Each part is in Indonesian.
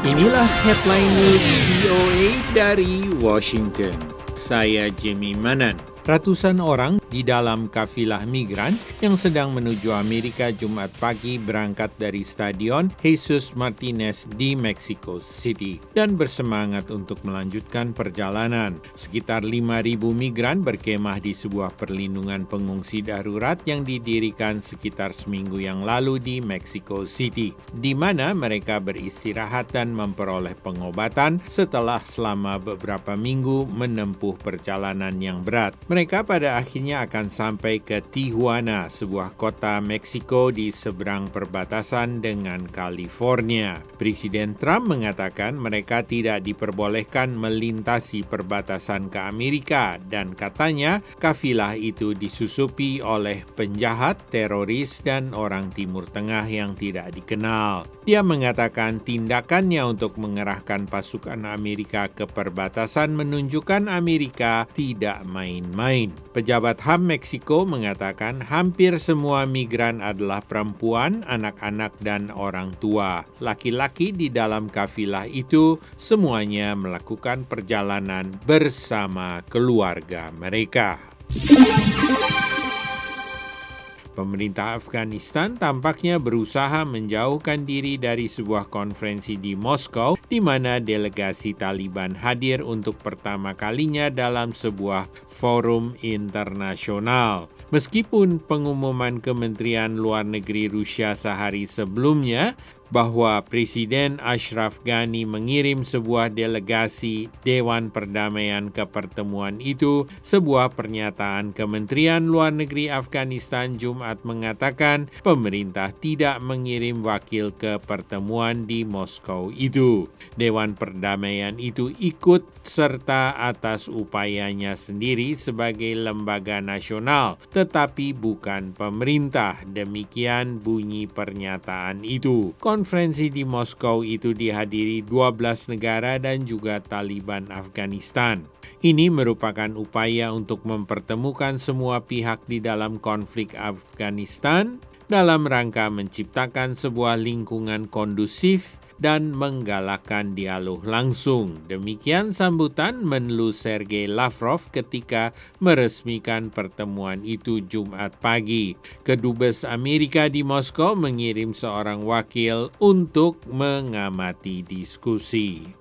Inilah headline news VOA dari Washington. Saya Jimmy Manan. Ratusan orang di dalam kafilah migran yang sedang menuju Amerika Jumat pagi berangkat dari Stadion Jesus Martinez di Mexico City dan bersemangat untuk melanjutkan perjalanan. Sekitar 5.000 migran berkemah di sebuah perlindungan pengungsi darurat yang didirikan sekitar seminggu yang lalu di Mexico City, di mana mereka beristirahat dan memperoleh pengobatan setelah selama beberapa minggu menempuh perjalanan yang berat. Mereka pada akhirnya akan sampai ke Tijuana, sebuah kota Meksiko di seberang perbatasan dengan California. Presiden Trump mengatakan mereka tidak diperbolehkan melintasi perbatasan ke Amerika dan katanya kafilah itu disusupi oleh penjahat, teroris, dan orang Timur Tengah yang tidak dikenal. Dia mengatakan tindakannya untuk mengerahkan pasukan Amerika ke perbatasan menunjukkan Amerika tidak main-main. Pejabat HAM Meksiko mengatakan hampir semua migran adalah perempuan, anak-anak, dan orang tua. Laki-laki di dalam kafilah itu semuanya melakukan perjalanan bersama keluarga mereka. Pemerintah Afghanistan tampaknya berusaha menjauhkan diri dari sebuah konferensi di Moskow di mana delegasi Taliban hadir untuk pertama kalinya dalam sebuah forum internasional. Meskipun pengumuman Kementerian Luar Negeri Rusia sehari sebelumnya bahwa Presiden Ashraf Ghani mengirim sebuah delegasi Dewan Perdamaian ke pertemuan itu, sebuah pernyataan Kementerian Luar Negeri Afghanistan Jumat mengatakan pemerintah tidak mengirim wakil ke pertemuan di Moskow itu. Dewan Perdamaian itu ikut serta atas upayanya sendiri sebagai lembaga nasional, tetapi bukan pemerintah. Demikian bunyi pernyataan itu. Konferensi di Moskow itu dihadiri 12 negara dan juga Taliban Afghanistan. Ini merupakan upaya untuk mempertemukan semua pihak di dalam konflik Afghanistan dalam rangka menciptakan sebuah lingkungan kondusif dan menggalakkan dialog langsung. Demikian sambutan Menlu Sergei Lavrov ketika meresmikan pertemuan itu Jumat pagi. Kedubes Amerika di Moskow mengirim seorang wakil untuk mengamati diskusi.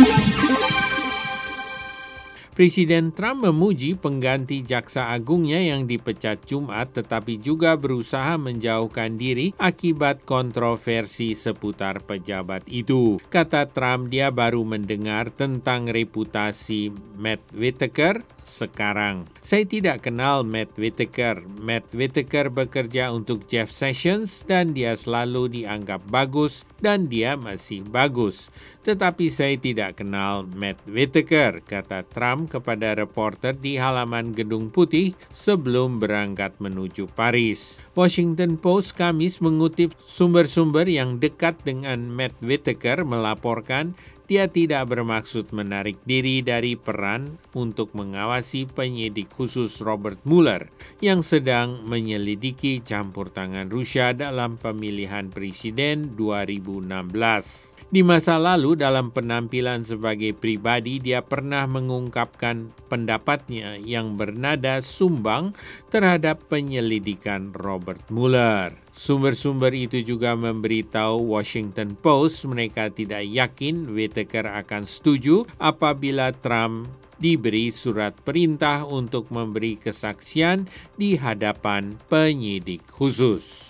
Presiden Trump memuji pengganti jaksa agungnya yang dipecat Jumat tetapi juga berusaha menjauhkan diri akibat kontroversi seputar pejabat itu. Kata Trump, dia baru mendengar tentang reputasi Matt Whitaker sekarang. Saya tidak kenal Matt Whitaker. Matt Whitaker bekerja untuk Jeff Sessions dan dia selalu dianggap bagus dan dia masih bagus. Tetapi saya tidak kenal Matt Whitaker, kata Trump kepada reporter di halaman Gedung Putih sebelum berangkat menuju Paris. Washington Post Kamis mengutip sumber-sumber yang dekat dengan Matt Whitaker melaporkan dia tidak bermaksud menarik diri dari peran untuk mengawasi penyidik khusus Robert Mueller yang sedang menyelidiki campur tangan Rusia dalam pemilihan presiden 2016. Di masa lalu dalam penampilan sebagai pribadi dia pernah mengungkapkan pendapatnya yang bernada sumbang terhadap penyelidikan Robert Mueller. Sumber-sumber itu juga memberitahu Washington Post mereka tidak yakin Whitaker akan setuju apabila Trump diberi surat perintah untuk memberi kesaksian di hadapan penyidik khusus.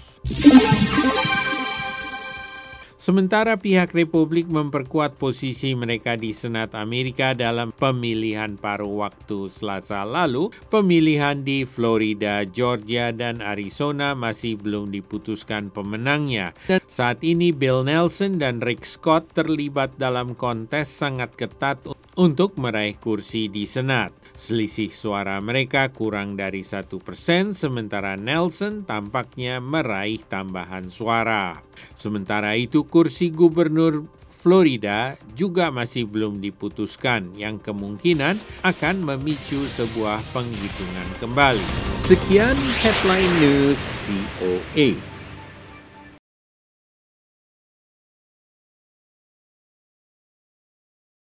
Sementara pihak Republik memperkuat posisi mereka di Senat Amerika dalam pemilihan paruh waktu Selasa lalu, pemilihan di Florida, Georgia, dan Arizona masih belum diputuskan pemenangnya. Dan saat ini Bill Nelson dan Rick Scott terlibat dalam kontes sangat ketat untuk meraih kursi di Senat. Selisih suara mereka kurang dari 1%, sementara Nelson tampaknya meraih tambahan suara. Sementara itu, kursi gubernur Florida juga masih belum diputuskan, yang kemungkinan akan memicu sebuah penghitungan kembali. Sekian Headline News VOA.